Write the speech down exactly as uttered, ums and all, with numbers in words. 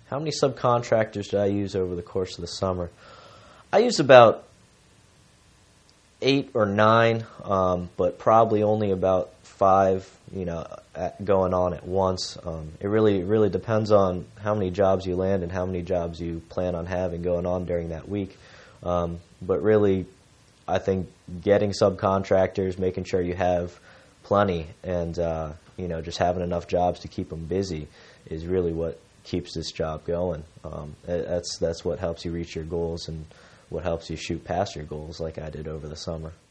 how many subcontractors did I use over the course of the summer? I used about eight or nine, um, but probably only about five, you know, at, going on at once. Um, it really, really depends on how many jobs you land and how many jobs you plan on having going on during that week. Um, but really, I think getting subcontractors, making sure you have plenty, and uh, you know, just having enough jobs to keep them busy is really what keeps this job going. Um, that's that's what helps you reach your goals and what helps you shoot past your goals, like I did over the summer.